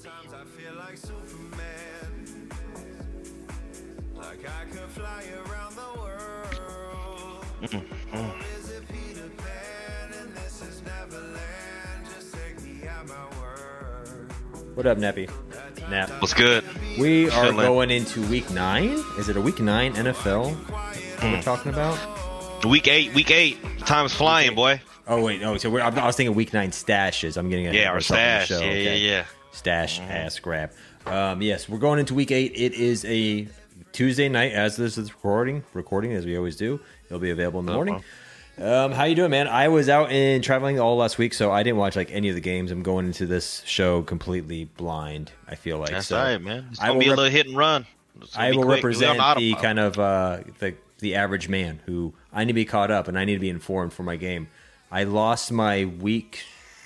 What up, Neppy? Nap. What's good? We are going into week 9. Is it a week 9 NFL we're talking about? Week 8. Time's flying, boy. Oh, wait. Oh, so I was thinking week 9 stashes. I'm getting it. Yeah, our stash. Yeah, okay. yeah. Stash ass grab. Yes, we're going into week 8. It is a Tuesday night as this is recording as we always do. It'll be available in the morning. How you doing, man? I was out and traveling all last week, so I didn't watch like any of the games. I'm going into this show completely blind. I feel like that's so. Right, man. It's gonna be a little hit and run. I will represent the kind of the average man who I need to be caught up and I need to be informed for my game. I lost my week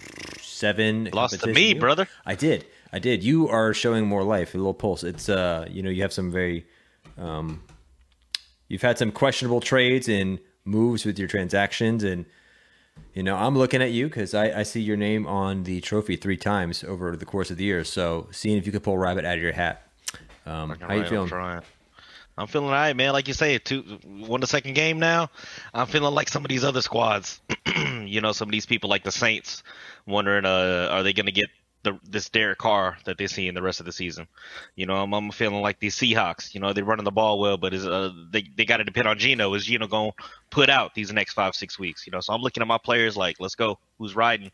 7. Lost to me, brother. I did. You are showing more life, a little pulse. It's you have some very, you've had some questionable trades and moves with your transactions, and I'm looking at you because I see your name on the trophy 3 times over the course of the year. So seeing if you could pull a rabbit out of your hat. How you feeling? I'm feeling all right, man. Like you say, won the second game now. I'm feeling like some of these other squads. Some of these people like the Saints, wondering are they going to get this Derek Carr that they see in the rest of the season. I'm feeling like these Seahawks. They're running the ball well, but they got to depend on Geno. Is Geno going to put out these next 5-6 weeks? So I'm looking at my players like, let's go. Who's riding?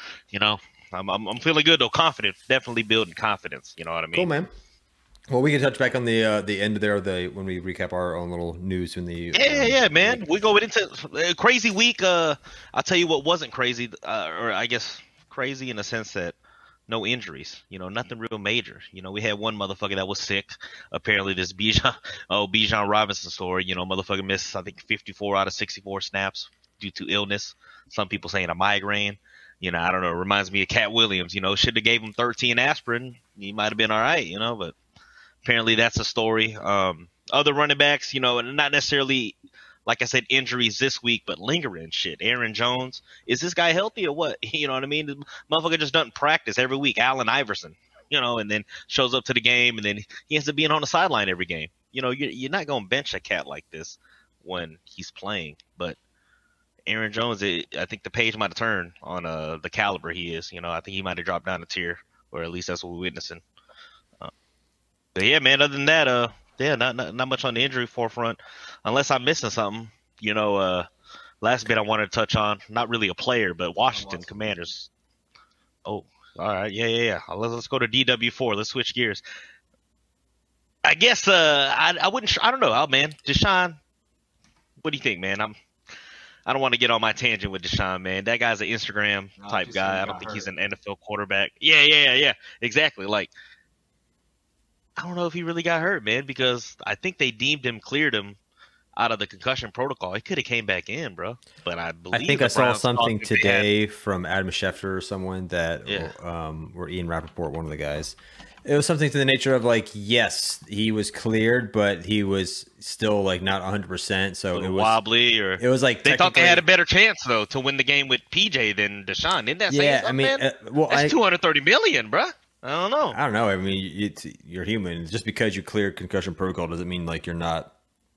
I'm feeling good though, confident. Definitely building confidence. You know what I mean? Cool, man. Well, we can touch back on the end there when we recap our own little news in the yeah, man. We go into a crazy week. I'll tell you what wasn't crazy, or I guess crazy in the sense that no injuries. Nothing real major. We had one motherfucker that was sick. Apparently, this Bijan Robinson story. Motherfucker missed I think 54 out of 64 snaps due to illness. Some people saying a migraine. I don't know. It reminds me of Cat Williams. Should have gave him 13 aspirin. He might have been all right. But. Apparently that's a story. Other running backs, not necessarily, like I said, injuries this week, but lingering shit. Aaron Jones, is this guy healthy or what? You know what I mean? The motherfucker just doesn't practice every week. Allen Iverson, and then shows up to the game, and then he ends up being on the sideline every game. You're not going to bench a cat like this when he's playing. But Aaron Jones, I think the page might have turned on the caliber he is. I think he might have dropped down a tier, or at least that's what we're witnessing. But yeah, man, other than that, not much on the injury forefront, unless I'm missing something. Last bit I wanted to touch on, not really a player, but Washington Commanders. Oh, all right. Yeah. Let's go to DW4. Let's switch gears. I guess I wouldn't. I don't know. Oh, man, Deshaun. What do you think, man? I don't want to get on my tangent with Deshaun, man. That guy's an Instagram type guy. I don't think he's an NFL quarterback. Yeah. Exactly. Like, I don't know if he really got hurt, man, because I think they cleared him out of the concussion protocol. He could have came back in, bro. But I think I saw something today from Adam Schefter or someone that, or Ian Rappaport, one of the guys. It was something to the nature of like, yes, he was cleared, but he was still like not 100%. So it was wobbly, or it was like they thought they had a better chance though to win the game with PJ than Deshaun. Didn't that say something, man? That's $230 million, bro. I don't know. I mean, you're human. Just because you cleared concussion protocol doesn't mean like you're like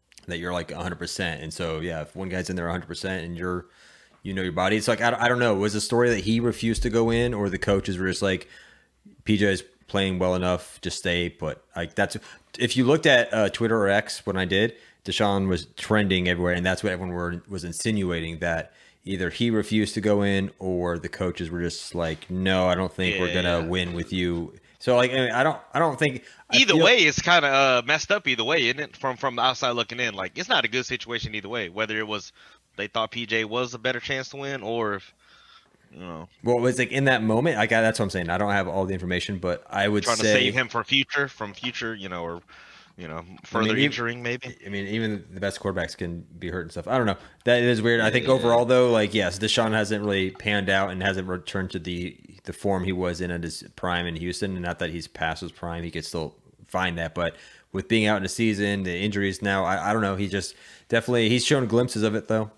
100%. And so, yeah, if one guy's in there 100% and your body, it's like, I don't know. Was the story that he refused to go in, or the coaches were just like, PJ is playing well enough, just stay put? Like that's, if you looked at Twitter or X when I did, Deshaun was trending everywhere. And that's what everyone was insinuating, that either he refused to go in or the coaches were just like, no, I don't think we're gonna win with you. So like, I don't think either way. It's kind of messed up either way, isn't it? From the outside looking in, like it's not a good situation either way. Whether it was they thought PJ was a better chance to win, or if well, it was like in that moment. That's what I'm saying. I don't have all the information, but I would trying to save him from future, or further injuring maybe. I mean, even the best quarterbacks can be hurt and stuff. I don't know. That is weird. I think overall, though, like, yes, Deshaun hasn't really panned out and hasn't returned to the form he was in at his prime in Houston. And not that he's past his prime. He could still find that. But with being out in the season, the injuries now, I don't know. He just he's shown glimpses of it, though.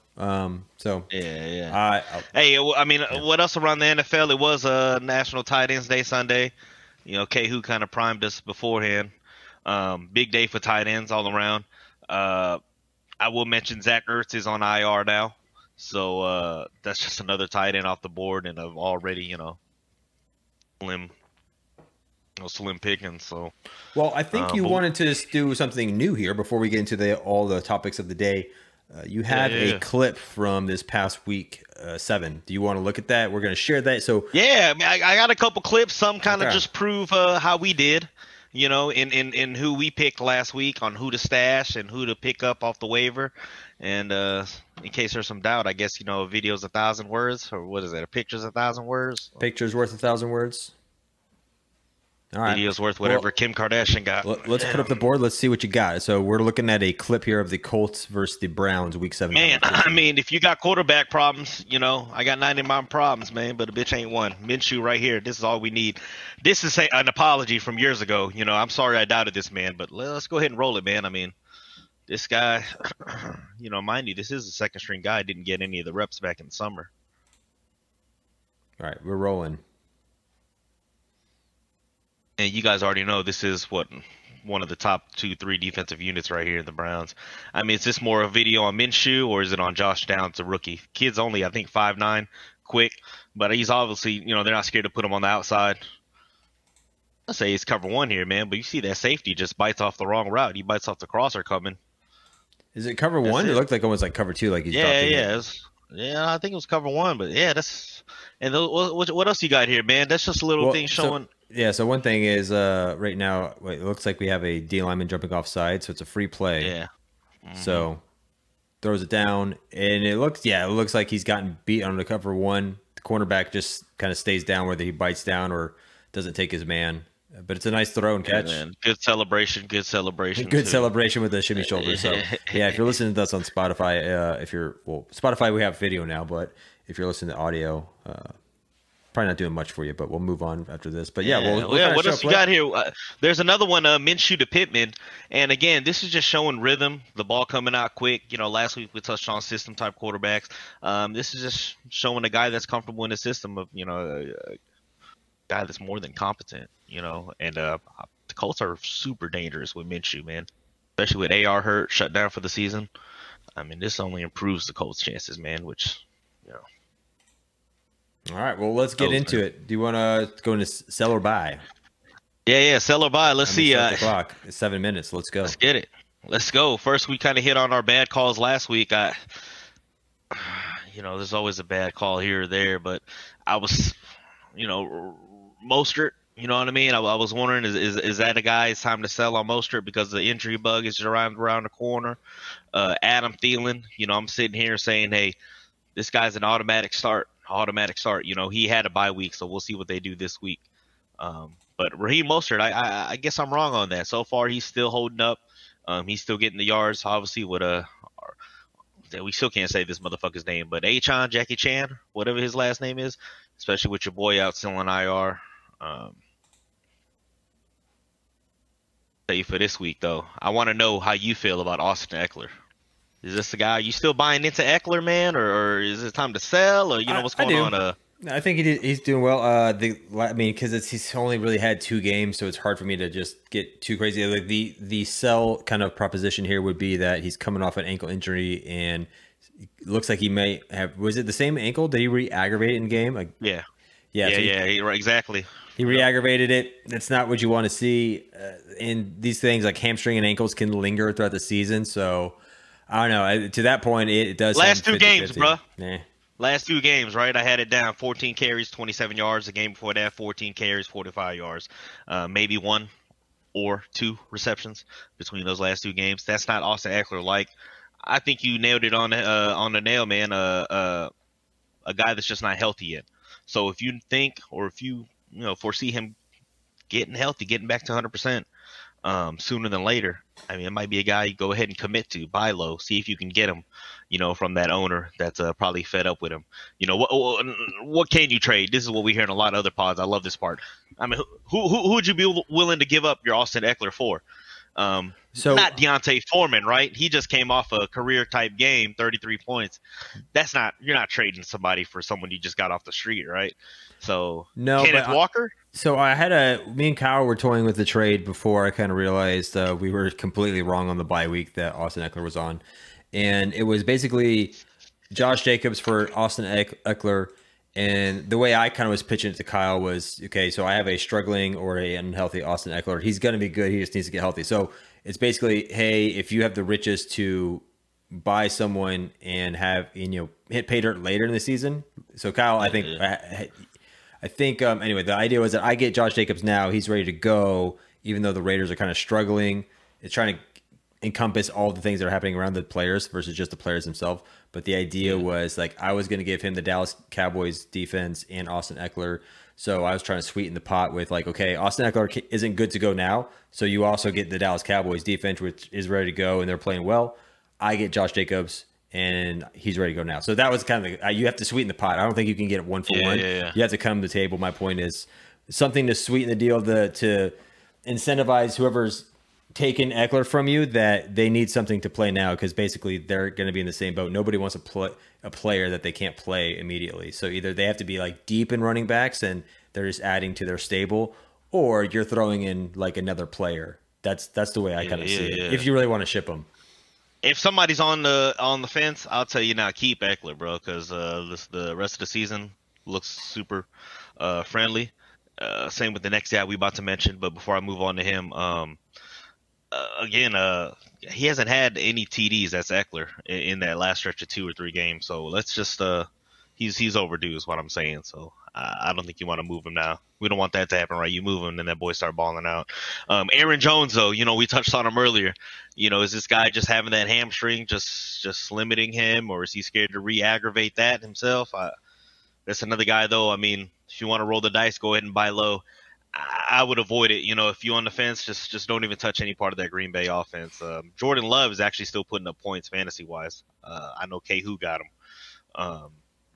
Hey, I mean, what else around the NFL? It was National Tight Ends Day Sunday. You know, K-Who kind of primed us beforehand. Big day for tight ends all around. I will mention Zach Ertz is on IR now. So that's just another tight end off the board, and I've already, slim pickings. So, Well, I think you but- wanted to just do something new here before we get into all the topics of the day. You have a clip from this past week 7. Do you want to look at that? We're going to share that. So yeah, I mean, I got a couple clips. Some kind of Okay. just prove how we did. In who we picked last week on who to stash and who to pick up off the waiver. And in case there's some doubt, I guess, a video's 1,000 words, or what is it? A picture's 1,000 words? picture's worth 1,000 words. All right. Video's worth whatever Well, Kim Kardashian got. Let's put up the board. Let's see what you got. So we're looking at a clip here of the Colts versus the Browns, Week 7. Man, I mean, if you got quarterback problems, I got 99 problems, man, but a bitch ain't one. Minshew right here. This is all we need. This is an apology from years ago. I'm sorry I doubted this man, but let's go ahead and roll it, man. I mean, this guy, mind you, this is a second string guy. Didn't get any of the reps back in the summer. All right, we're rolling. And you guys already know this is one of the top 2-3 defensive units right here in the Browns. I mean, is this more a video on Minshew or is it on Josh Downs, a rookie? Kid's only, I think, 5'9", quick, but he's obviously, they're not scared to put him on the outside. I'll say he's cover 1 here, man, but you see that safety just bites off the wrong route. He bites off the crosser coming. Is it cover 1? It looked like almost like cover 2, like he's dropping it. I think it was cover 1, but yeah, that's. And what else you got here, man? That's just a little thing showing. So one thing is right now it looks like we have a D lineman jumping off side, so it's a free play. Yeah. Mm-hmm. So throws it down, and it looks like he's gotten beat on the cover 1. The cornerback just kind of stays down, whether he bites down or doesn't take his man. But it's a nice throw and catch. Man. Good celebration. Good celebration with the shimmy shoulder. So yeah, if you're listening to us on Spotify, Spotify we have video now, but if you're listening to audio, probably not doing much for you. But we'll move on after this. But yeah, what else you got here? There's another one, Minshew to Pittman, and again, this is just showing rhythm. The ball coming out quick. Last week we touched on system type quarterbacks. This is just showing a guy that's comfortable in the system of a guy that's more than competent. And the Colts are super dangerous with Minshew, man. Especially with AR hurt, shut down for the season. I mean, this only improves the Colts' chances, man, which, All right, well, let's get into it. Do you want to go into sell or buy? Yeah, sell or buy. Let's see. Start the clock. It's 7 minutes. Let's go. Let's get it. Let's go. First, we kind of hit on our bad calls last week. There's always a bad call here or there, but I was, Mostert. You know what I mean? I was wondering, is that a guy it's time to sell on Mostert because the injury bug is around the corner? Adam Thielen, I'm sitting here saying, hey, this guy's an automatic start. He had a bye week, so we'll see what they do this week. But Raheem Mostert, I guess I'm wrong on that. So far, he's still holding up. He's still getting the yards, obviously, with we still can't say this motherfucker's name, but Jackie Chan, whatever his last name is, especially with your boy out still on IR. For this week, though, I want to know how you feel about Austin Eckler. Is this the guy? You still buying into Eckler, man, or is it time to sell, or what's going on? I think he's doing well. Because he's only really had 2 games, so it's hard for me to just get too crazy. Like the sell kind of proposition here would be that he's coming off an ankle injury, and it looks like he may have. Was it the same ankle? Did he re-aggravate it in game? Yeah, exactly. He re-aggravated it. That's not what you want to see. And these things like hamstring and ankles can linger throughout the season. So I don't know. To that point, it does. Last 2 games, bro. Nah. Last 2 games, right? I had it down 14 carries, 27 yards. The game before that, 14 carries, 45 yards. Maybe 1 or 2 receptions between those last 2 games. That's not Austin Eckler like. I think you nailed it on the nail, man. A guy that's just not healthy yet. So if you think, or if you foresee him getting healthy, getting back to 100% sooner than later, I mean, it might be a guy you go ahead and commit to, buy low, see if you can get him, from that owner that's probably fed up with him. What can you trade? This is what we hear in a lot of other pods. I love this part. I mean, who would you be willing to give up your Austin Eckler for? So not Deontay Foreman, right? He just came off a career type game, 33 points. You're not trading somebody for someone you just got off the street, right? So no, Kenneth Walker. So me and Kyle were toying with the trade before I kind of realized we were completely wrong on the bye week that Austin Eckler was on. And it was basically Josh Jacobs for Austin Eckler. And the way I kind of was pitching it to Kyle was, okay, so I have a struggling or a unhealthy Austin Eckler. He's going to be good. He just needs to get healthy. So it's basically, hey, if you have the riches to buy someone and have, hit pay dirt later in the season. So Kyle, I think anyway, the idea was that I get Josh Jacobs now. He's ready to go, even though the Raiders are kind of struggling. It's trying to encompass all the things that are happening around the players versus just the players themselves. But the idea was like I was going to give him the Dallas Cowboys defense and Austin Eckler. So I was trying to sweeten the pot with like, okay, Austin Eckler isn't good to go now. So you also get the Dallas Cowboys defense, which is ready to go and they're playing well. I get Josh Jacobs and he's ready to go now. So that was kind of you have to sweeten the pot. I don't think you can get it one for one. Yeah. You have to come to the table. My point is something to sweeten the deal to incentivize whoever's taken Eckler from you that they need something to play now because basically they're going to be in the same boat. Nobody wants a player that they can't play immediately. So either they have to be like deep in running backs and they're just adding to their stable, or you're throwing in like another player. That's the way I kind of see it. If you really want to ship them. If somebody's on the fence, I'll tell you now, keep Eckler, bro, because the rest of the season looks super friendly. Same with the next guy we about to mention. But before I move on to him, again, he hasn't had any TDs. That's Eckler in that last stretch of 2 or 3 games. So let's just he's overdue is what I'm saying. So I don't think you want to move him now. We don't want that to happen, right? You move him, and that boy start balling out. Aaron Jones, though, we touched on him earlier. Is this guy just having that hamstring, just limiting him, or is he scared to re-aggravate that himself? That's another guy, though. I mean, if you want to roll the dice, go ahead and buy low. I would avoid it. If you're on the fence, just don't even touch any part of that Green Bay offense. Jordan Love is actually still putting up points fantasy-wise. I know K-Who got him.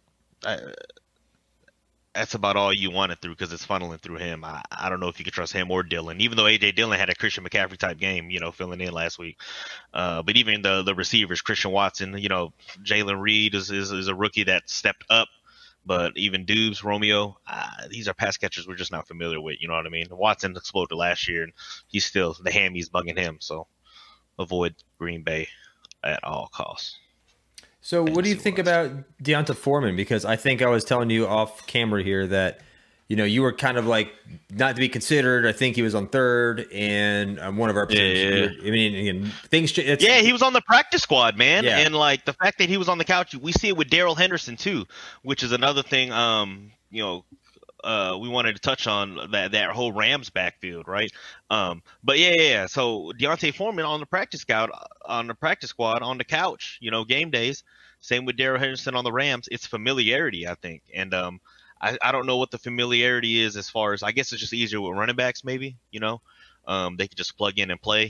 That's about all you want it through because it's funneling through him. I don't know if you can trust him or Dillon, even though A.J. Dillon had a Christian McCaffrey type game, filling in last week. But even the receivers, Christian Watson, Jalen Reed is a rookie that stepped up. But even Dubes, Romeo, these are pass catchers we're just not familiar with. You know what I mean? Watson exploded last year, and he's still the hammy's bugging him. So avoid Green Bay at all costs. So what do you think about D'Onta Foreman? Because I think I was telling you off camera here that, you were kind of like not to be considered. I think he was on third and one of our episodes. Yeah. I mean, things. He was on the practice squad, man. Yeah. And like the fact that he was on the couch, we see it with Darrell Henderson too, which is another thing. We wanted to touch on that whole Rams backfield, right? But yeah. So D'Onta Foreman on the practice squad, on the couch, game days. Same with Darrell Henderson on the Rams. It's familiarity, I think, and I don't know what the familiarity is as far as I guess it's just easier with running backs, maybe. They could just plug in and play.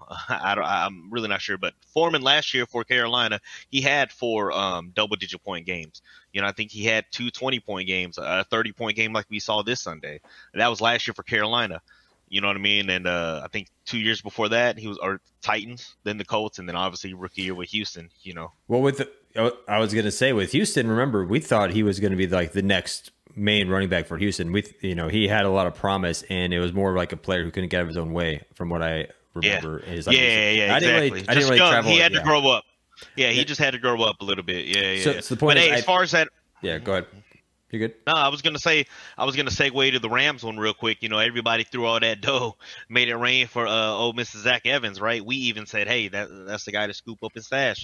I'm really not sure. But Foreman last year for Carolina, he had 4 double-digit point games. I think he had 2 20-point games, a 30-point game like we saw this Sunday. That was last year for Carolina. You know what I mean? And I think 2 years before that, he was Titans, then the Colts, and then obviously rookie year with Houston. Well, I was going to say with Houston, remember we thought he was going to be like the next main running back for Houston. He had a lot of promise, and it was more like a player who couldn't get out of his own way, from what I remember. Yeah, exactly. I didn't really travel. He had to grow up. Yeah, he just had to grow up a little bit. Yeah. So the point is, as far as that, yeah, go ahead. You good? No, I was gonna segue to the Rams one real quick. Everybody threw all that dough, made it rain for old Mr. Zach Evans, right? We even said, hey, that's the guy to scoop up his stash.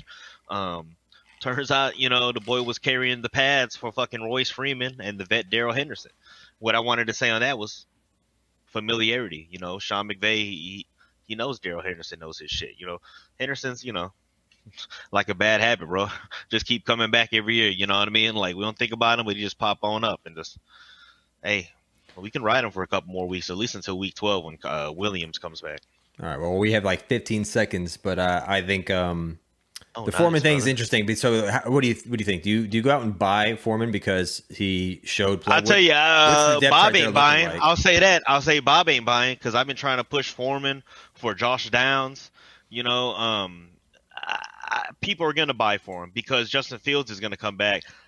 Turns out, the boy was carrying the pads for fucking Royce Freeman and the vet Darrell Henderson. What I wanted to say on that was familiarity. Sean McVay, he knows Darrell Henderson knows his shit. Henderson's, like a bad habit, bro. Just keep coming back every year. You know what I mean? Like, we don't think about him, but he just pop on up and just, hey, we can ride him for a couple more weeks, at least until week 12 when Williams comes back. All right. Well, we have like 15 seconds, but I think the Foreman thing is interesting. So, what do you think? Do you go out and buy Foreman because he showed play? I'll tell you, Bob ain't buying. Like? I'll say that. I'll say Bob ain't buying because I've been trying to push Foreman for Josh Downs. People are going to buy for him because Justin Fields is going to come back.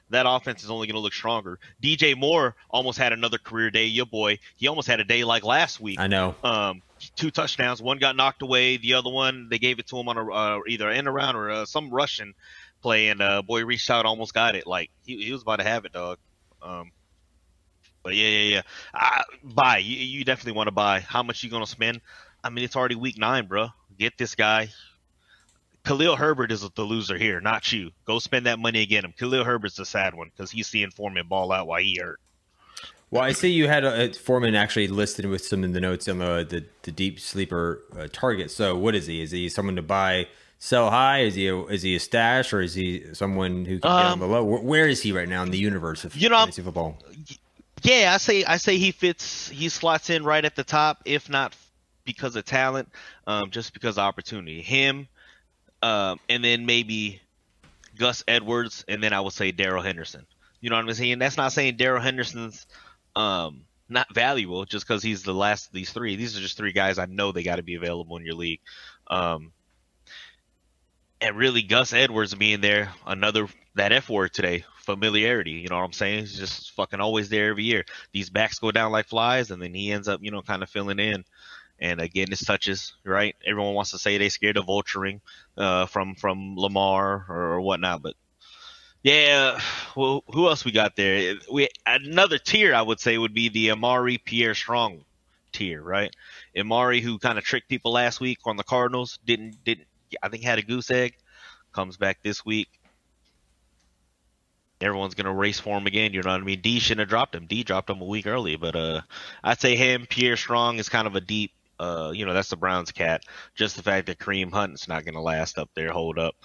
that offense is only going to look stronger. DJ Moore almost had another career day. Your boy, he almost had a day like last week. I know. 2 touchdowns. One got knocked away. The other one, they gave it to him on a either end around or some Russian play, and boy reached out, almost got it. Like he was about to have it, dog. But yeah. Buy. You definitely want to buy. How much you gonna spend? I mean, it's already week 9, bro. Get this guy. Khalil Herbert is the loser here, not you. Go spend that money and get him. Khalil Herbert's the sad one because he's seeing Foreman ball out while he hurt. Well, I see you had a Foreman actually listed with some of the notes on the deep sleeper target. So what is he? Is he someone to buy, sell high? Is he a stash, or is he someone who can get on the low? Where is he right now in the universe of fantasy football? Yeah, I say he fits. He slots in right at the top, if not because of talent, just because of opportunity. Him, and then maybe Gus Edwards, and then I would say Darrell Henderson. You know what I'm saying? That's not saying Darrell Henderson's not valuable just because he's the last of these 3. These are just 3 guys I know they got to be available in your league. And really, Gus Edwards being there, that F word today, familiarity. You know what I'm saying? He's just fucking always there every year. These backs go down like flies, and then he ends up, kind of filling in. And getting his touches, right? Everyone wants to say they scared of vulturing from Lamar or whatnot, but yeah. Well, who else we got there? Another tier I would say would be the Amari Pierre Strong tier, right? Amari, who kind of tricked people last week on the Cardinals, didn't I think had a goose egg, comes back this week. Everyone's gonna race for him again. You know what I mean? D shouldn't have dropped him. D dropped him a week early, but I'd say him. Pierre Strong is kind of a deep. That's the Browns cat. Just the fact that Kareem Hunt's not gonna last up there. Hold up.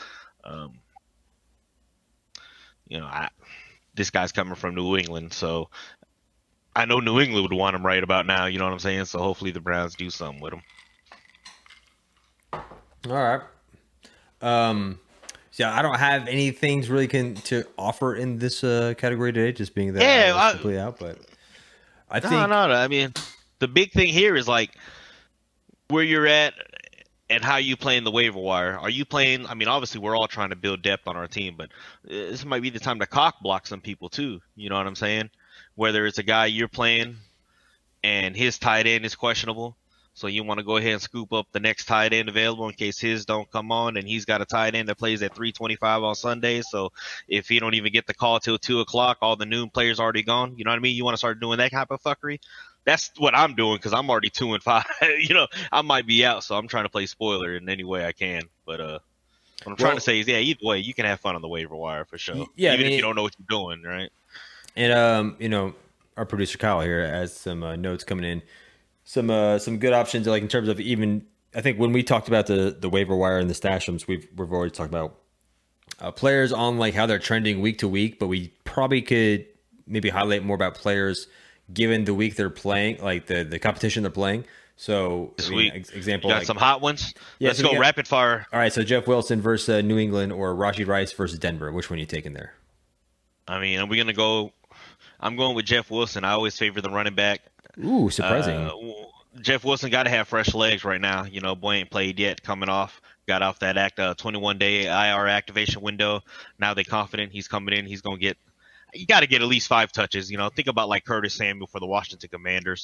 This guy's coming from New England, so I know New England would want him right about now. You know what I'm saying? So hopefully the Browns do something with him. All right. So I don't have anything really to offer in this category today, just being that I was completely out. But I think no. I mean, the big thing here is like where you're at and how you play in the waiver wire. Are you playing? I mean, obviously we're all trying to build depth on our team, but this might be the time to cock block some people too. You know what I'm saying? Whether it's a guy you're playing and his tight end is questionable, so you want to go ahead and scoop up the next tight end available in case his don't come on, and he's got a tight end that plays at 3:25 on Sunday. So if he don't even get the call till 2:00, all the noon players already gone. You know what I mean? You want to start doing that type of fuckery. That's what I'm doing because I'm already 2-5. I might be out, so I'm trying to play spoiler in any way I can. But what I'm trying to say is, either way, you can have fun on the waiver wire for sure. Yeah, even if you don't know what you're doing, right? And our producer Kyle here has some notes coming in, some good options like in terms of even. I think when we talked about the waiver wire and the stashrooms, we've already talked about players on like how they're trending week to week, but we probably could maybe highlight more about players given the week they're playing, like the competition they're playing. So this week, example, you got some hot ones. Yeah, Let's go rapid fire. All right, so Jeff Wilson versus New England or Rashee Rice versus Denver. Which one are you taking there? I mean, are we gonna go? I'm going with Jeff Wilson. I always favor the running back. Ooh, surprising. Jeff Wilson got to have fresh legs right now. Boy ain't played yet. Coming off, got off that 21-day IR activation window. Now they confident he's coming in. He's gonna get. You got to get at least 5 touches. Think about like Curtis Samuel for the Washington Commanders.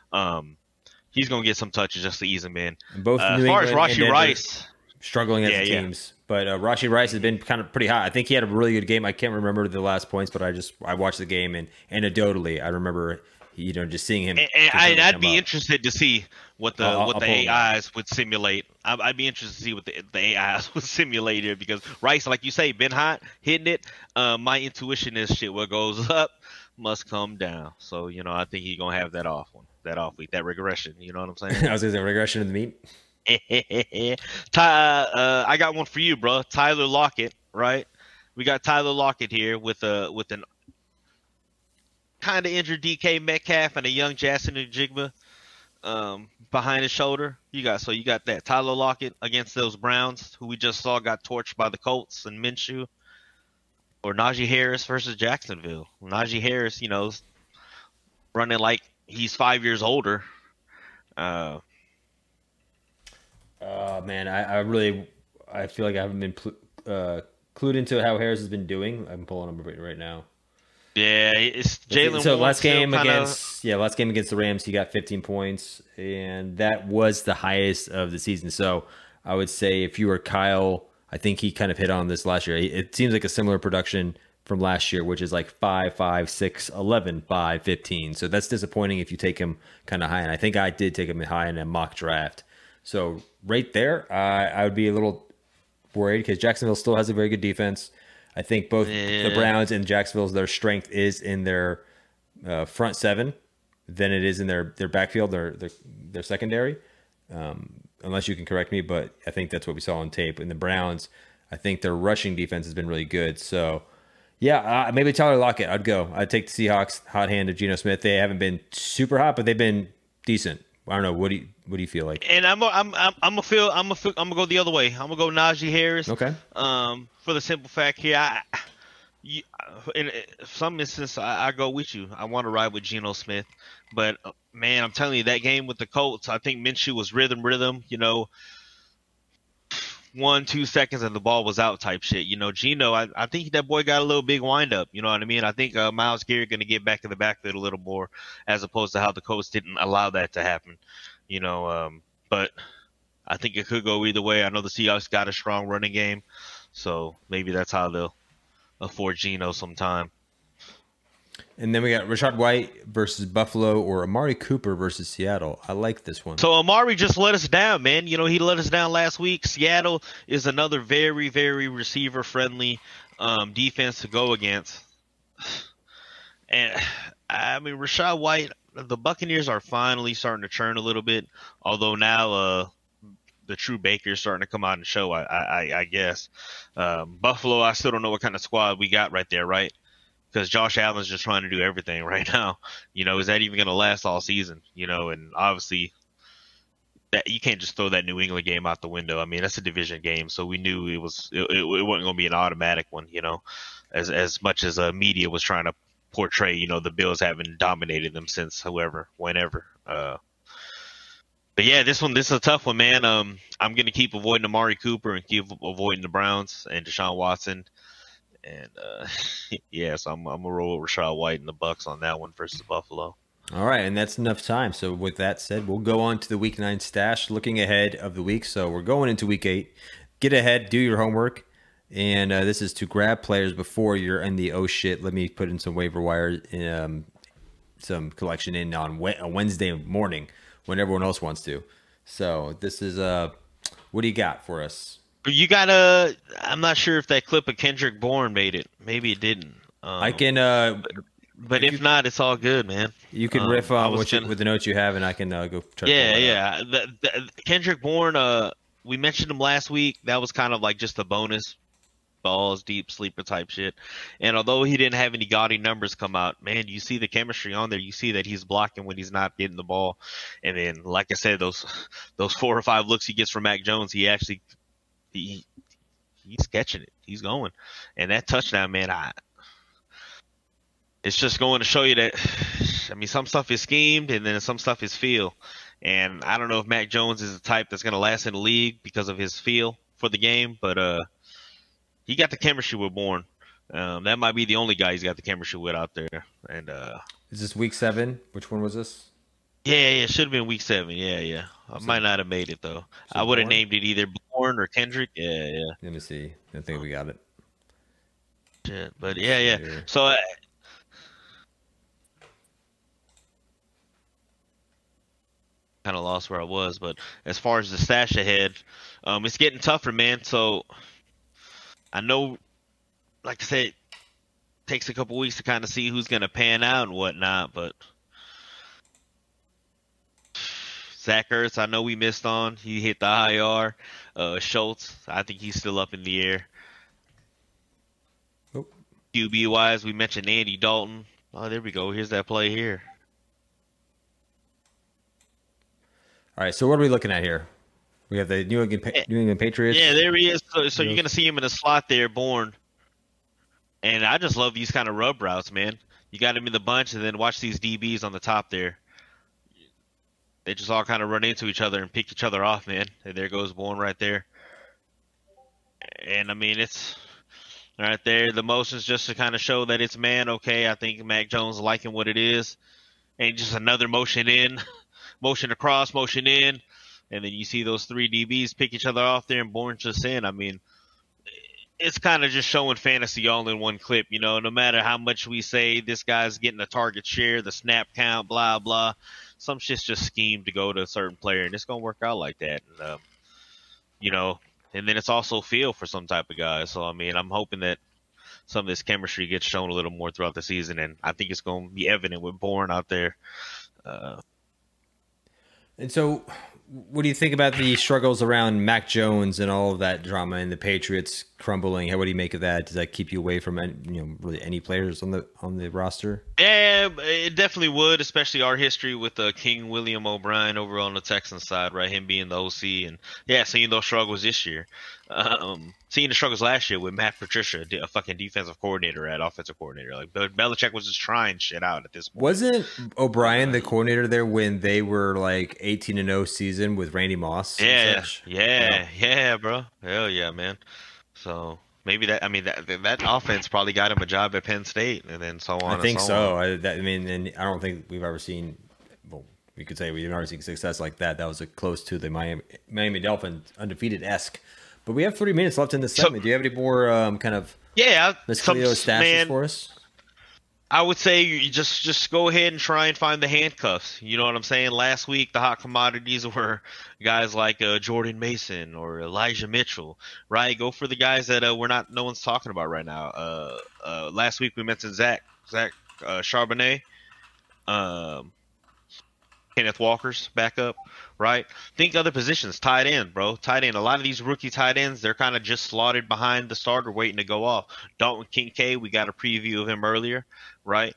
He's going to get some touches just to ease him in. Both as far as Rashee Rice, struggling as teams, but Rashee Rice has been kind of pretty hot. I think he had a really good game. I can't remember the last points, but I watched the game and anecdotally, I remember just seeing him. And I'd be interested to see what the AIs would simulate. I'd be interested to see what the AIs would simulate here because Rice, like you say, been hot, hitting it. My intuition is shit. What goes up must come down. So I think he's gonna have that off week, that regression. You know what I'm saying? I was gonna say regression in the meat. I got one for you, bro. Tyler Lockett, right? We got Tyler Lockett here with an kind of injured DK Metcalf and a young Jackson Njigba behind his shoulder. You got that Tyler Lockett against those Browns who we just saw got torched by the Colts and Minshew, or Najee Harris versus Jacksonville. Najee Harris, running like he's 5 years older. Man, I feel like I haven't been clued into how Harris has been doing. I'm pulling him right now. Yeah, it's Jalen. So Warren last game still kinda, last game against the Rams, he got 15 points, and that was the highest of the season. So I would say if you were Kyle, I think he kind of hit on this last year. It seems like a similar production from last year, which is like 5, 5, 6, 11, 5, 15. So that's disappointing if you take him kind of high. And I think I did take him high in a mock draft. So right there, I would be a little worried because Jacksonville still has a very good defense. I think both the Browns and Jacksonville's their strength is in their front seven than it is in their backfield, their secondary. Unless you can correct me, but I think that's what we saw on tape. In the Browns, I think their rushing defense has been really good. So, yeah, maybe Tyler Lockett. I'd take the Seahawks hot hand of Geno Smith. They haven't been super hot, but they've been decent. I don't know. What do you feel like? and I'm gonna go the other way. I'm gonna go Najee Harris. Okay. For the simple fact here, in some instance, I go with you. I want to ride with Geno Smith, but man, I'm telling you, that game with the Colts, I think Minshew was rhythm. 1-2 seconds and the ball was out type shit. Geno, I think that boy got a little big wind up. You know what I mean? I think Myles Garrett going to get back in the backfield a little more, as opposed to how the Colts didn't allow that to happen. But I think it could go either way. I know the Seahawks got a strong running game, so maybe that's how they'll afford Geno some time. And then we got Rachaad White versus Buffalo or Amari Cooper versus Seattle. I like this one. So Amari just let us down, man. He let us down last week. Seattle is another very, very receiver-friendly defense to go against. And, I mean, Rachaad White, the Buccaneers are finally starting to churn a little bit, although now the true Baker is starting to come out and show, I guess. Buffalo, I still don't know what kind of squad we got right there, right? Because Josh Allen's just trying to do everything right now. Is that even going to last all season? And obviously, that you can't just throw that New England game out the window. I mean, that's a division game, so we knew it wasn't going to be an automatic one. As much as media was trying to portray, the Bills haven't dominated them since whenever. But yeah, this is a tough one, man. I'm going to keep avoiding Amari Cooper and keep avoiding the Browns and Deshaun Watson. And so I'm gonna roll with Rachaad White and the Bucks on that one versus Buffalo. All right, and that's enough time. So with that said, we'll go on to the Week 9 stash, looking ahead of the week. So we're going into Week 8. Get ahead, do your homework, and this is to grab players before you're in the oh shit. Let me put in some waiver wire, some collection in on a Wednesday morning when everyone else wants to. So this is what do you got for us? You got I'm not sure if that clip of Kendrick Bourne made it. Maybe it didn't. I can. But if not, it's all good, man. You can riff on with the notes you have, and I can go. Yeah. The Kendrick Bourne. We mentioned him last week. That was kind of like just a bonus, balls deep sleeper type shit. And although he didn't have any gaudy numbers come out, man, you see the chemistry on there. You see that he's blocking when he's not getting the ball. And then, like I said, those 4 or 5 looks he gets from Mac Jones, he actually. He's catching it. He's going. And that touchdown, man, it's just going to show you that, I mean, some stuff is schemed and then some stuff is feel. And I don't know if Mac Jones is the type that's going to last in the league because of his feel for the game, but he got the chemistry with Bourne. That might be the only guy he's got the chemistry with out there. And is this Week 7? Which one was this? Yeah, it should have been Week 7. Yeah. I might not have made it though. I would have named it either Bourne or Kendrick. Yeah. Let me see. I think we got it. Yeah, but yeah. So kind of lost where I was, but as far as the stash ahead, it's getting tougher, man. So I know, like I said, it takes a couple weeks to kind of see who's going to pan out and whatnot, but Zach Ertz, I know we missed on. He hit the IR. Schultz, I think he's still up in the air. Oh. QB-wise, we mentioned Andy Dalton. Oh, there we go. Here's that play here. All right, so what are we looking at here? We have the New England Patriots. Yeah, there he is. So you're going to see him in a slot there, Bourne. And I just love these kind of rub routes, man. You got him in the bunch, and then watch these DBs on the top there. They just all kind of run into each other and pick each other off, man. And there goes Bourne right there. And, I mean, right there. The motions just to kind of show that it's man. Okay, I think Mac Jones liking what it is, and just another motion in, motion across, motion in, and then you see those three DBs pick each other off there, and Bourne just in. I mean, it's kind of just showing fantasy all in one clip. You know, no matter how much we say this guy's getting a target share, the snap count, blah blah, some shit's just schemed to go to a certain player, and it's gonna work out like that. And, you know, and then it's also feel for some type of guy. So I mean, I'm hoping that some of this chemistry gets shown a little more throughout the season, and I think it's going to be evident with Bourne out there. And so, what do you think about the struggles around Mac Jones and all of that drama and the Patriots crumbling? What do you make of that? Does that keep you away from really any players on the roster? Yeah, it definitely would, especially our history with King William O'Brien over on the Texans side, right? Him being the OC, and seeing those struggles this year, seeing the struggles last year with Matt Patricia, a fucking defensive coordinator at offensive coordinator. Like Belichick was just trying shit out at this point. Wasn't O'Brien the coordinator there when they were like 18-0 season with Randy Moss? Yeah, bro. Hell yeah, man. So maybe that offense probably got him a job at Penn State, and then so on. I think so. And I don't think we've ever seen. Well, we could say we've never seen success like that. That was close to the Miami Dolphins undefeated-esque. But we have 30 minutes left in this segment. Do you have any more kind of Miss Cleo stashes for us? I would say you just go ahead and try and find the handcuffs. You know what I'm saying? Last week, the hot commodities were guys like Jordan Mason or Elijah Mitchell, right? Go for the guys that no one's talking about right now. Last week we mentioned Zach Charbonnet, Kenneth Walker's backup, right? Think other positions. Tight end, bro. Tight end. A lot of these rookie tight ends, they're kind of just slotted behind the starter waiting to go off. Dalton Kincaid, we got a preview of him earlier, right?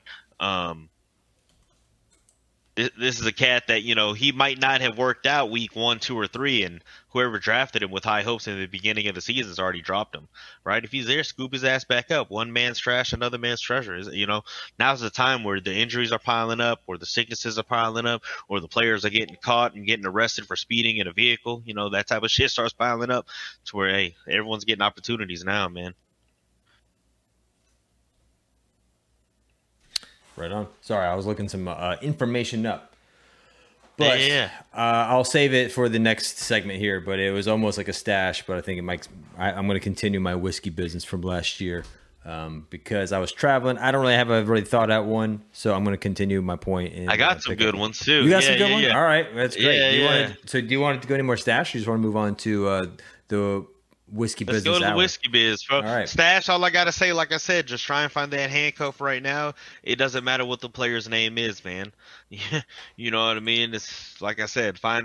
This is a cat that, he might not have worked out week 1, 2, or 3, and whoever drafted him with high hopes in the beginning of the season has already dropped him, right? If he's there, scoop his ass back up. One man's trash, another man's treasure. Now's the time where the injuries are piling up, or the sicknesses are piling up, or the players are getting caught and getting arrested for speeding in a vehicle. That type of shit starts piling up to where, hey, everyone's getting opportunities now, man. Right on. Sorry, I was looking some information up. But I'll save it for the next segment here. But it was almost like a stash. But I think I'm going to continue my whiskey business from last year because I was traveling. I don't really have a really thought out one, so I'm going to continue my point. I got some good ones too. You got some good ones? All right, that's great. Do you want to go any more stash? Or you just want to move on to the whiskey business? Let's go to the whiskey biz. All right. Stash, all I got to say, like I said, just try and find that handcuff right now. It doesn't matter what the player's name is, man. You know what I mean? It's like I said, find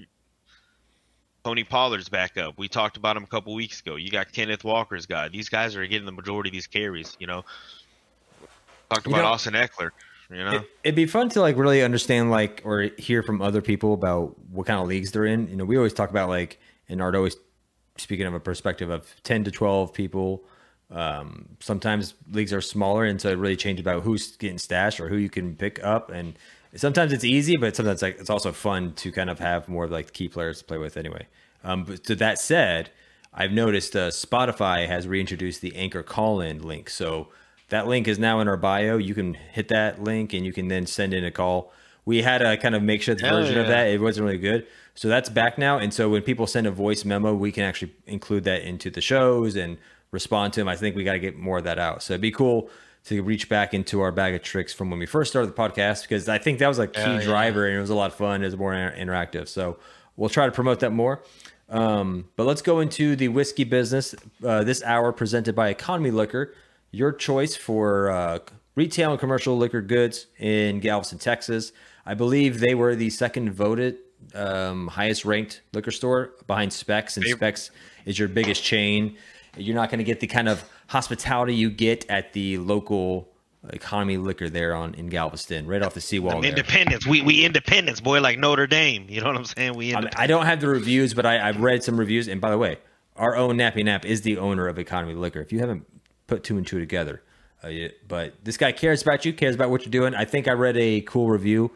Tony Pollard's back up. We talked about him a couple weeks ago. You got Kenneth Walker's guy. These guys are getting the majority of these carries, Talked about Austin Eckler. It'd be fun to really understand or hear from other people about what kind of leagues they're in. We always talk about and Art always speaking of a perspective of 10 to 12 people. Sometimes leagues are smaller, and so it really changes about who's getting stashed or who you can pick up. And sometimes it's easy, but sometimes it's also fun to kind of have more of the key players to play with anyway. But to that said, I've noticed Spotify has reintroduced the Anchor call-in link. So that link is now in our bio. You can hit that link and you can then send in a call. We had a kind of makeshift version of that. It wasn't really good. So that's back now. And so when people send a voice memo, we can actually include that into the shows and respond to them. I think we got to get more of that out. So it'd be cool to reach back into our bag of tricks from when we first started the podcast, because I think that was a key driver and it was a lot of fun. It was more interactive. So we'll try to promote that more. But let's go into the whiskey business this hour, presented by Economy Liquor, your choice for retail and commercial liquor goods in Galveston, Texas. I believe they were the second voted highest ranked liquor store behind Specs, and Specs is your biggest chain. You're not going to get the kind of hospitality you get at the local Economy Liquor there in Galveston, right off the seawall. Independence, we Independence, boy, like Notre Dame. You know what I'm saying? I don't have the reviews, but I've read some reviews. And by the way, our own Nappy Nap is the owner of Economy Liquor. If you haven't put 2 and 2 together, but this guy cares about you, cares about what you're doing. I think I read a cool review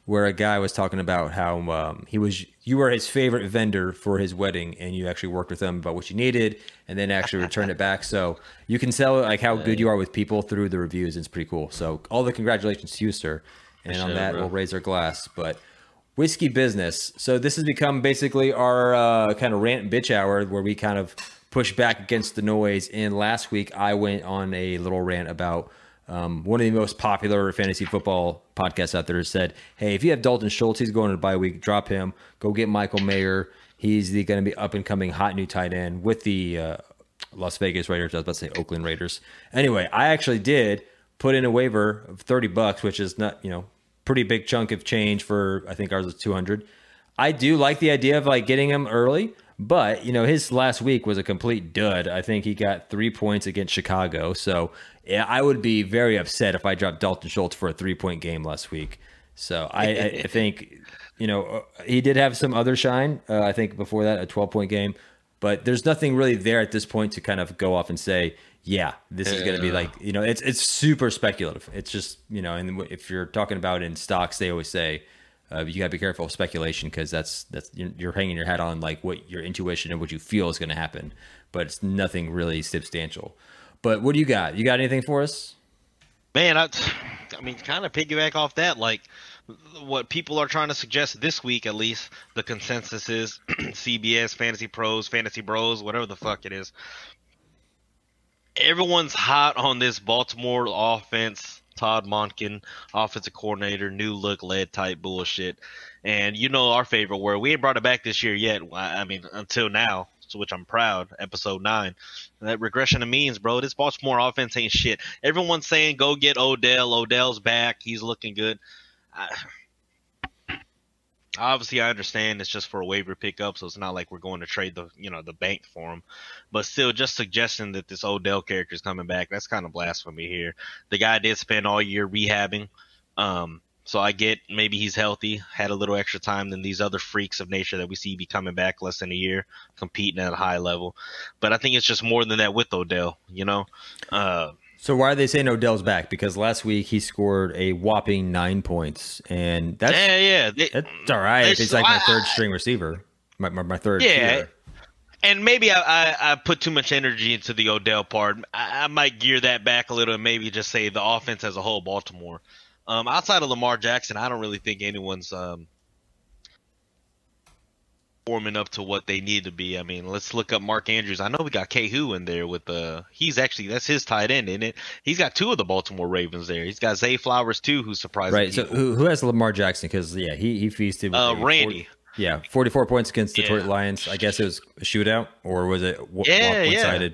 where a guy was talking about how you were his favorite vendor for his wedding, and you actually worked with him about what you needed, and then actually returned it back. So you can tell like how good you are with people through the reviews. It's pretty cool. So all the congratulations to you, sir. And on that, we'll raise our glass. But Whiskey Business. So this has become basically our kind of rant and bitch hour where we kind of push back against the noise. And last week I went on a little rant about one of the most popular fantasy football podcasts out there said, hey, if you have Dalton Schultz, he's going to bye week, drop him. Go get Michael Mayer. He's going to be up and coming hot new tight end with the Las Vegas Raiders. I was about to say Oakland Raiders. Anyway, I actually did put in a waiver of $30, which is not, pretty big chunk of change for, I think ours was 200. I do like the idea of like getting him early, but his last week was a complete dud. I think he got 3 points against Chicago. So yeah, I would be very upset if I dropped Dalton Schultz for a 3-point game last week. So I think, he did have some other shine. I think before that, a 12-point game, but there's nothing really there at this point to kind of go off and say, yeah, this is going to be like, it's super speculative. It's just, and if you're talking about in stocks, they always say you got to be careful of speculation because that's you're hanging your hat on like what your intuition and what you feel is going to happen, but it's nothing really substantial. But what do you got? You got anything for us? Man, I mean, kind of piggyback off that, like what people are trying to suggest this week, at least the consensus is CBS, Fantasy Pros, Fantasy Bros, whatever the fuck it is. Everyone's hot on this Baltimore offense, Todd Monken, offensive coordinator, new look led type bullshit. And our favorite word. We ain't brought it back this year yet. I mean, until now, so which I'm proud, episode 9. That regression of means, bro. This Baltimore offense ain't shit. Everyone's saying go get Odell. Odell's back. He's looking good. Obviously, I understand it's just for a waiver pickup, so it's not like we're going to trade the bank for him. But still, just suggesting that this Odell character is coming back, that's kind of blasphemy here. The guy did spend all year rehabbing, so I get maybe he's healthy, had a little extra time than these other freaks of nature that we see be coming back less than a year, competing at a high level. But I think it's just more than that with Odell, So why are they saying Odell's back? Because last week he scored a whopping 9 points, and that's that's all right. He's like my third string receiver, my third. Yeah, tier. And maybe I put too much energy into the Odell part. I might gear that back a little and maybe just say the offense as a whole, Baltimore. Outside of Lamar Jackson, I don't really think anyone's forming up to what they need to be. I mean, let's look up Mark Andrews. I know we got K-Hoo in there with that's his tight end, isn't it? He's got 2 of the Baltimore Ravens there. He's got Zay Flowers too, who's surprising. Right. People. So who has Lamar Jackson? Because he feasted with Randy. 44 points against Detroit Lions. I guess it was a shootout, or was it one-sided?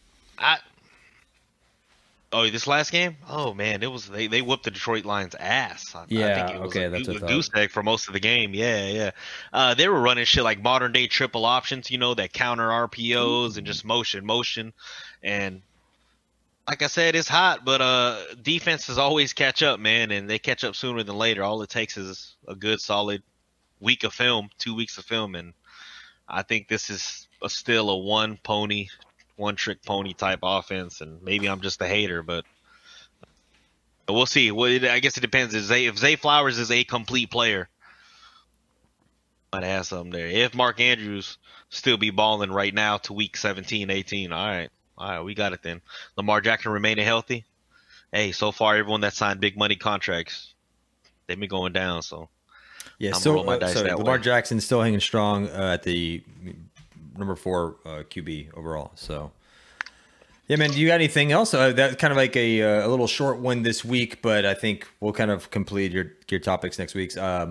Oh, this last game? Oh man, it was they whooped the Detroit Lions' ass. I think it was that's a goose egg for most of the game. Yeah. They were running shit like modern day triple options, that counter RPOs and just motion. And like I said, it's hot, but defenses always catch up, man, and they catch up sooner than later. All it takes is a good solid week of film, 2 weeks of film, and I think this is still a one-trick pony type offense, and maybe I'm just a hater, but we'll see. I guess it depends. If Zay Flowers is a complete player, might have something there. If Mark Andrews still be balling right now to week 17, 18, all right, we got it then. Lamar Jackson remaining healthy. Hey, so far everyone that signed big money contracts, they've been going down, so yeah. So Lamar Jackson still hanging strong at the number 4 QB overall. So, yeah, man, do you got anything else? That's kind of like a little short one this week, but I think we'll kind of complete your topics next week. So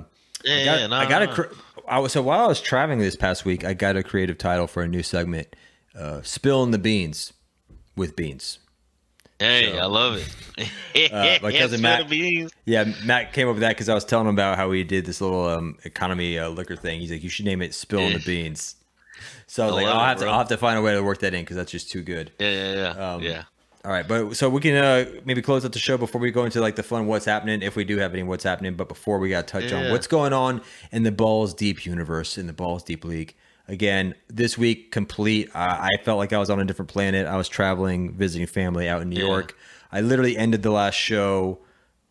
while I was traveling this past week, I got a creative title for a new segment, Spilling the Beans with Beans. Hey, I love it. My cousin Matt, Matt came up with that because I was telling him about how we did this little economy liquor thing. He's like, you should name it Spilling the Beans. So I was like, I'll have to find a way to work that in because that's just too good. Yeah. All right, but so we can maybe close out the show before we go into like the fun what's happening, if we do have any what's happening. But before we got to touch on what's going on in the Balls Deep universe, in the Balls Deep League. Again, this week complete. I felt like I was on a different planet. I was traveling, visiting family out in New York. I literally ended the last show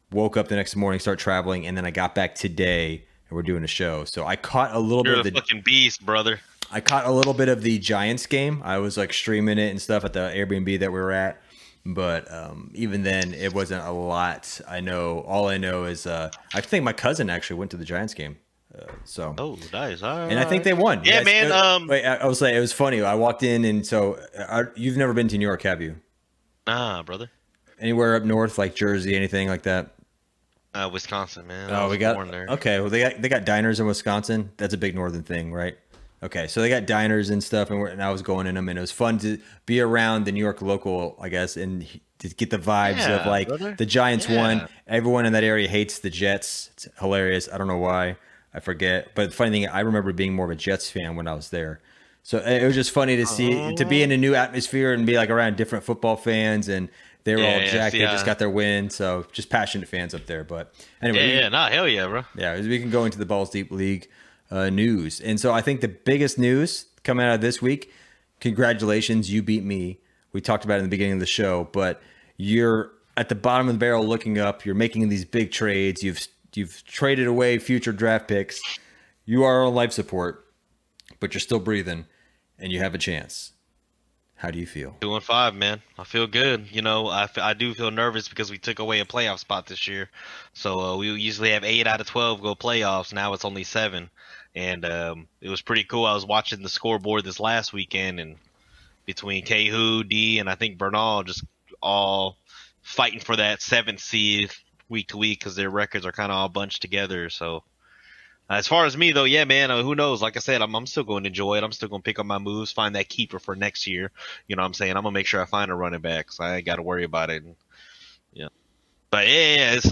woke up the next morning, start traveling, and then I got back today and we're doing a show. So I caught a little You're bit a of the fucking beast, brother. I caught a little bit of the Giants game. I was like streaming it and stuff at the Airbnb that we were at. But even then, it wasn't a lot. All I know is I think my cousin actually went to the Giants game. Oh, nice. All right. And I think they won. Yeah, man. Wait, I was saying it was funny. I walked in, and so you've never been to New York, have you? Nah, brother. Anywhere up north, like Jersey, anything like that? Wisconsin, man. Oh, we got born there. okay. Well, they got diners in Wisconsin. That's a big northern thing, right? Okay, so they got diners and stuff, and I was going in them, and it was fun to be around the New York local, I guess, and to get the vibes of like brother. the Giants Yeah. won. Everyone in that area hates the Jets. It's hilarious. I don't know why. I forget. But the funny thing, I remember being more of a Jets fan when I was there. So it was just funny to see, to be in a new atmosphere and be like around different football fans, and they were all jacked. They just got their win. So just passionate fans up there. But anyway, Hell yeah, bro. yeah, we can go into the Balls Deep League news. And so I think the biggest news coming out of this week, congratulations, you beat me. We talked about it in the beginning of the show, but you're at the bottom of the barrel looking up. You're making these big trades. You've traded away future draft picks. You are on life support, but you're still breathing, and you have a chance. How do you feel? 2-5, man. I feel good. You know, I do feel nervous because we took away a playoff spot this year. So we usually have 8 out of 12 go playoffs. Now it's only 7. And it was pretty cool. I was watching the scoreboard this last weekend, and between Kehu, D, and I think Bernal just all fighting for that 7th seed week to week because their records are kind of all bunched together. So as far as me, though, yeah, man, who knows? Like I said, I'm still going to enjoy it. I'm still going to pick up my moves, find that keeper for next year. You know what I'm saying? I'm going to make sure I find a running back, so I ain't got to worry about it. And, yeah. But, yeah, it's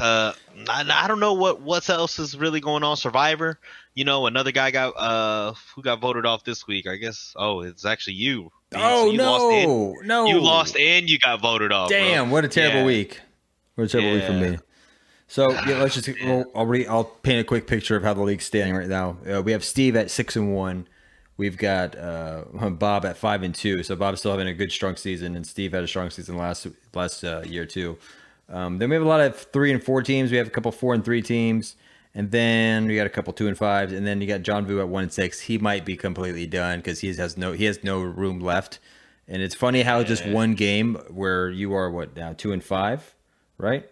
I don't know what else is really going on. Survivor, you know, another guy who got voted off this week, I guess. Oh, it's actually you. Oh, So no. You lost and you got voted off. Damn, bro. what a terrible week. What a terrible week for me. So yeah, let's just. Yeah. I'll paint a quick picture of how the league's standing right now. We have Steve at 6-1. We've got Bob at 5-2. So Bob's still having a good strong season, and Steve had a strong season last year too. Then we have a lot of 3 and 4 teams. We have a couple 4 and 3 teams, and then we got a couple 2 and 5s, and then you got John Vu at 1 and 6. He might be completely done because he has no room left. And it's funny how just one game where you are what now 2 and 5, right?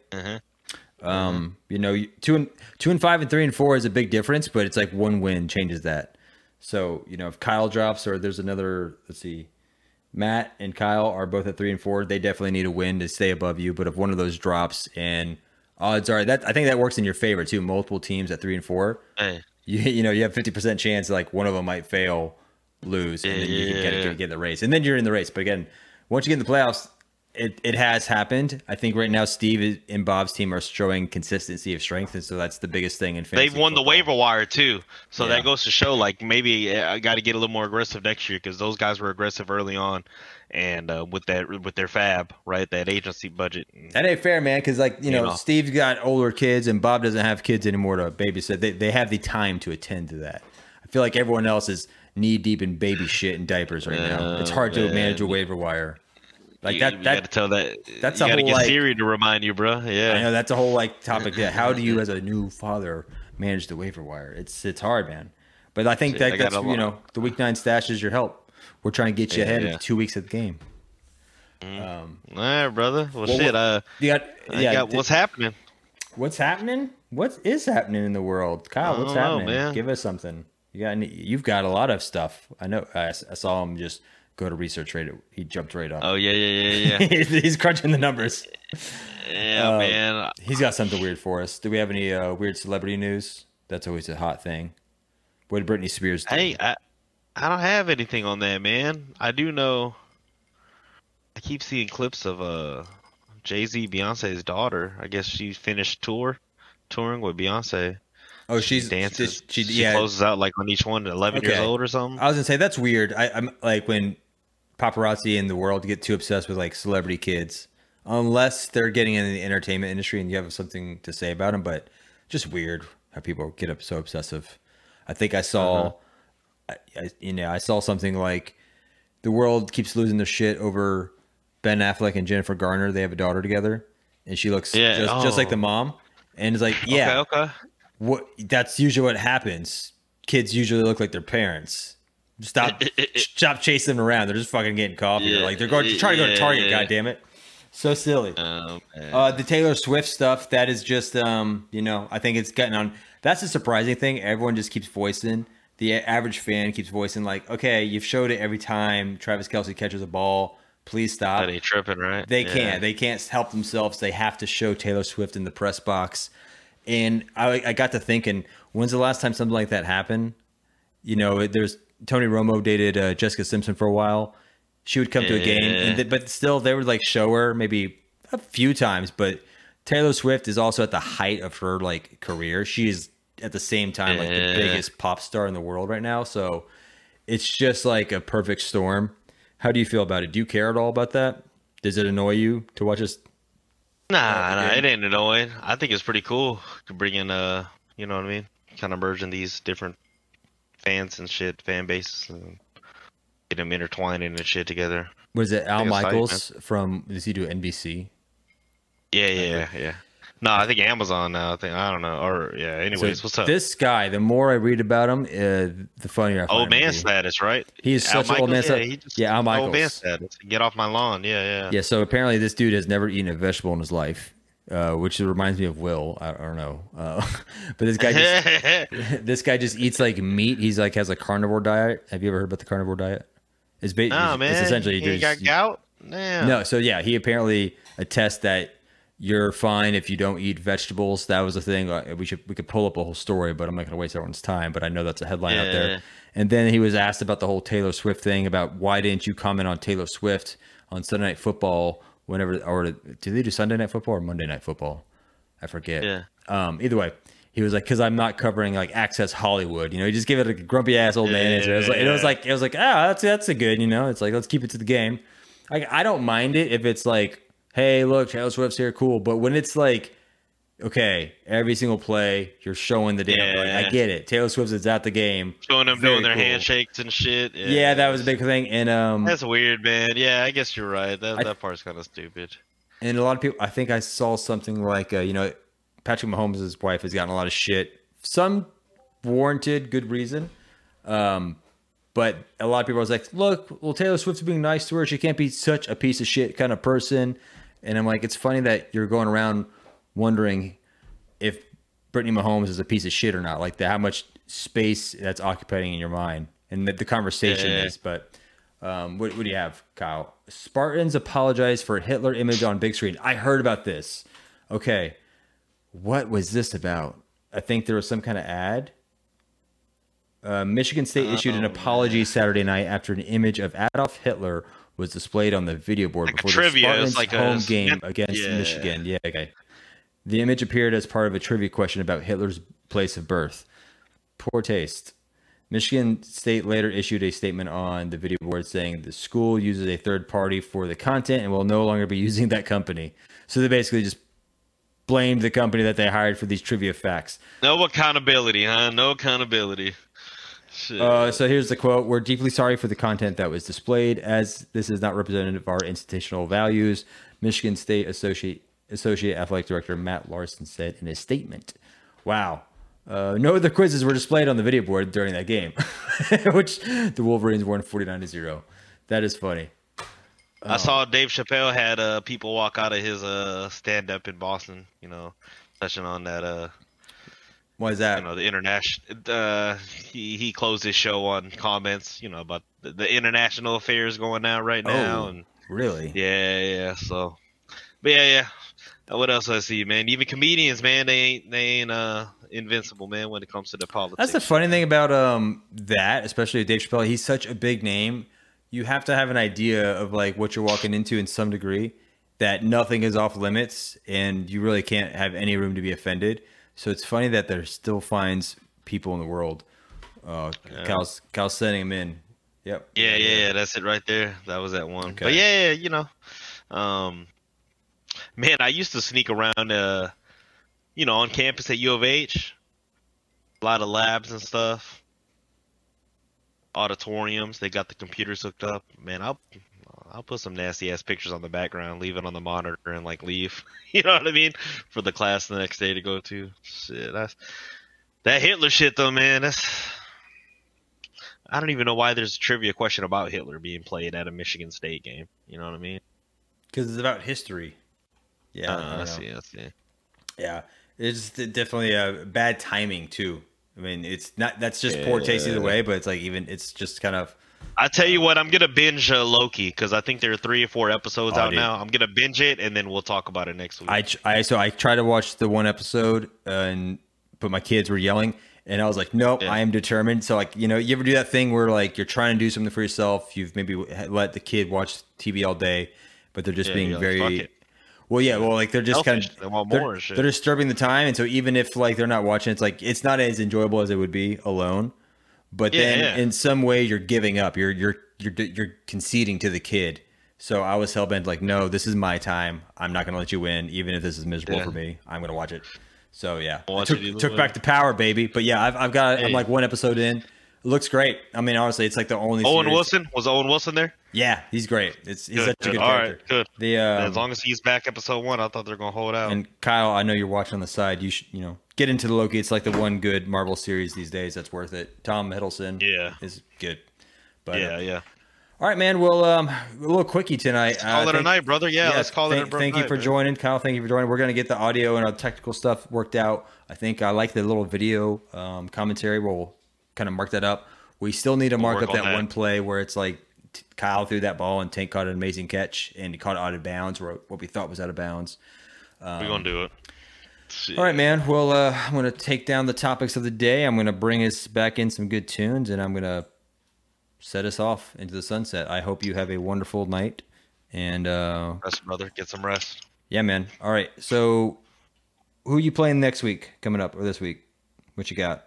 You know, 2 and 5 and 3 and 4 is a big difference, but it's like one win changes that. So, you know, if Kyle drops or there's another, let's see, Matt and Kyle are both at 3 and 4, they definitely need a win to stay above you. But if one of those drops, and odds are that I think that works in your favor too. Multiple teams at 3 and 4, you know, you have 50% chance like one of them might fail, lose, and then you can get in the race, and then you're in the race. But again, once you get in the playoffs, it has happened. I think right now Steve and Bob's team are showing consistency of strength, and so that's the biggest thing in fantasy. They've won football. the waiver wire too, so that goes to show like maybe I got to get a little more aggressive next year because those guys were aggressive early on, and with their fab, right, that agency budget. That ain't fair, man. Because like you know, Steve's got older kids, and Bob doesn't have kids anymore to babysit. They have the time to attend to that. I feel like everyone else is knee deep in baby shit and diapers right now. It's hard to manage a waiver wire. Like you got to tell that. That's you a got to whole get like, Siri to remind you, bro. Yeah, I know that's a whole like topic. Yeah, how do you as a new father manage the waiver wire? It's hard, man. But I think that's you know the week 9 stash is your help. We're trying to get you ahead of 2 weeks of the game. All right, brother. Well shit. What's happening? What's happening? What is happening in the world, Kyle? What's happening? Man. Give us something. You've got a lot of stuff. I know. I saw him just go to research rate. He jumped right up. Oh yeah. He's crunching the numbers. Yeah, man. He's got something weird for us. Do we have any weird celebrity news? That's always a hot thing. What did Britney Spears do? Hey, I don't have anything on that, man. I do know. I keep seeing clips of Jay-Z, Beyonce's daughter. I guess she finished touring with Beyonce. Oh, she dances. She yeah. closes out like on each one, 11 years old or something. I was gonna say that's weird. I'm like when paparazzi in the world get too obsessed with like celebrity kids, unless they're getting in the entertainment industry and you have something to say about them. But just weird how people get up so obsessive. I think I saw, I saw something like the world keeps losing their shit over Ben Affleck and Jennifer Garner. They have a daughter together, and she looks just like the mom. And it's like, yeah, Okay. what that's usually what happens. Kids usually look like their parents. Stop chasing them around. They're just fucking getting coffee. Yeah, They're trying to go to Target. yeah. God damn it, so silly. Man. The Taylor Swift stuff, that is just, I think it's getting on. That's a surprising thing. Everyone just keeps voicing. The average fan keeps voicing like, okay, you've showed it every time Travis Kelce catches a ball. Please stop. That ain't tripping, right? They Yeah. can't. They can't help themselves. They have to show Taylor Swift in the press box. And I got to thinking, when's the last time something like that happened? There's Tony Romo dated Jessica Simpson for a while. She would come to a game, but still they would like show her maybe a few times. But Taylor Swift is also at the height of her like career. She is at the same time like the biggest pop star in the world right now. So it's just like a perfect storm. How do you feel about it? Do you care at all about that? Does it annoy you to watch this? Nah, it ain't annoying. I think it's pretty cool to bring in, you know what I mean? Kind of merging these different fans and shit, fan bases, and get them intertwining and shit together. Was it Al think it's hype, Michaels from, does he do NBC? Yeah. No, I think Amazon now. I don't know. Or yeah. Anyways, So what's up? this guy, the more I read about him, the funnier I find Old him to man be. status, right? He's Al such an old man Michaels? status. Yeah, Al Michaels. Old man status. Get off my lawn. Yeah. Yeah, so apparently this dude has never eaten a vegetable in his life, which reminds me of Will. I don't know, but this guy just eats like meat. He's like has a carnivore diet. Have you ever heard about the carnivore diet? Nah, man. It's essentially you got gout. Damn. No. So yeah, he apparently attests that you're fine if you don't eat vegetables. That was the thing. We could pull up a whole story, but I'm not going to waste everyone's time. But I know that's a headline out there. And then he was asked about the whole Taylor Swift thing, about why didn't you comment on Taylor Swift on Sunday Night Football whenever, or do they do Sunday Night Football or Monday Night Football? I forget. Yeah. Either way, he was like, because I'm not covering like Access Hollywood. He just give it a grumpy ass old man answer. It was like, that's a good. It's like, let's keep it to the game. I don't mind it if it's like, hey, look, Taylor Swift's here, cool. But when it's like, okay, every single play, you're showing the damn. I get it. Taylor Swift is at the game, showing them doing their handshakes and shit. Yeah, that was a big thing. And that's weird, man. Yeah, I guess you're right. That part's kind of stupid. And a lot of people, I think I saw something like, Patrick Mahomes' wife has gotten a lot of shit. Some warranted, good reason. But a lot of people was like, look, well, Taylor Swift's being nice to her. She can't be such a piece of shit kind of person. And I'm like, it's funny that you're going around wondering if Brittany Mahomes is a piece of shit or not. Like how much space that's occupying in your mind. And the conversation is. But what do you have, Kyle? Spartans apologize for Hitler image on big screen. I heard about this. Okay. What was this about? I think there was some kind of ad. Michigan State issued an apology Saturday night after an image of Adolf Hitler was displayed on the video board like before the Spartans' like home game against Michigan. Yeah, okay. The image appeared as part of a trivia question about Hitler's place of birth. Poor taste. Michigan State later issued a statement on the video board saying the school uses a third party for the content and will no longer be using that company. So they basically just blamed the company that they hired for these trivia facts. No accountability, huh? No accountability. So here's the quote. We're deeply sorry for the content that was displayed, as this is not representative of our institutional values, Michigan State Associate Athletic Director Matt Larson said in his statement. Wow. No other quizzes were displayed on the video board during that game, which the Wolverines won 49-0. That is funny. I saw Dave Chappelle had people walk out of his stand-up in Boston, touching on that. Why is that? The international. He closed his show on comments, about the international affairs going on right now. And really? Yeah. So, but yeah. What else I see, man? Even comedians, man, they ain't invincible, man, when it comes to the politics. That's the funny thing about that, especially Dave Chappelle. He's such a big name. You have to have an idea of like what you're walking into in some degree, that nothing is off limits, and you really can't have any room to be offended. So it's funny that there still finds people in the world. Cal's sending him in. Yep. Yeah. That's it right there. That was that one. Okay. But yeah, man, I used to sneak around, on campus at U of H. A lot of labs and stuff. Auditoriums. They got the computers hooked up. Man, I'll put some nasty ass pictures on the background, leave it on the monitor, and like leave. You know what I mean? For the class the next day to go to. Shit, that Hitler shit though, man. I don't even know why there's a trivia question about Hitler being played at a Michigan State game. You know what I mean? Because it's about history. Yeah, I see. Yeah, it's definitely a bad timing too. I mean, it's not. That's just poor taste either way. But it's like it's just kind of. I tell you what, I'm gonna binge Loki because I think there are 3 or 4 episodes out now. I'm gonna binge it and then we'll talk about it next week. I tried to watch the one episode but my kids were yelling and I was like, nope, I am determined. So like, you know, you ever do that thing where like you're trying to do something for yourself? You've maybe let the kid watch TV all day, but they're just being very. Like, well, yeah, well, like they're just selfish. kind of they're disturbing the time, and so even if like they're not watching, it's like it's not as enjoyable as it would be alone. But then in some way you're giving up. You're conceding to the kid. So I was hellbent like, no, this is my time. I'm not going to let you win, even if this is miserable for me. I'm going to watch it. So yeah, took back the power, baby. But yeah, I've got. I'm like one episode in. It looks great. I mean, honestly, it's like the only. Owen Wilson was Owen Wilson there. Yeah, he's great. He's such a good character. All right, good. As long as he's back episode 1, I thought they're gonna hold out. And Kyle, I know you're watching on the side. You should, get into the Loki. It's like the one good Marvel series these days that's worth it. Tom Hiddleston, is good. But yeah. All right, man. Well, a little quickie tonight. Let's call it a night, brother. Yeah, let's call it a night. Thank you for joining, Kyle. Thank you for joining. We're gonna get the audio and our technical stuff worked out. I think I like the little video commentary. We'll kind of mark that up. We still need to mark up that one play where it's like Kyle threw that ball and Tank caught an amazing catch and he caught it out of bounds, or what we thought was out of bounds. We're gonna do it. All right, man. Well, I'm gonna take down the topics of the day. I'm gonna bring us back in some good tunes, and I'm gonna set us off into the sunset. I hope you have a wonderful night. And rest, brother. Get some rest. Yeah, man. All right. So, who are you playing next week? Coming up, or this week? What you got?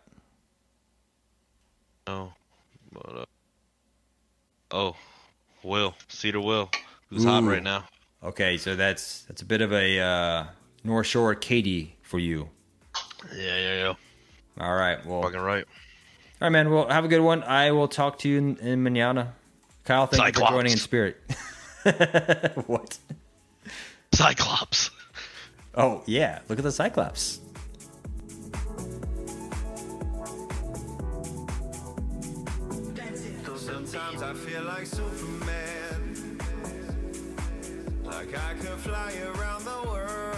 Will Cedar Will, who's hot right now. Okay, so that's a bit of a North Shore Katie for you. Yeah. All right, well, fucking right. All right, man. Well, have a good one. I will talk to you in mañana. Kyle, thank you for joining in spirit. What? Cyclops. Oh yeah, look at the Cyclops. Sometimes I feel like Superman, like I could fly around the world.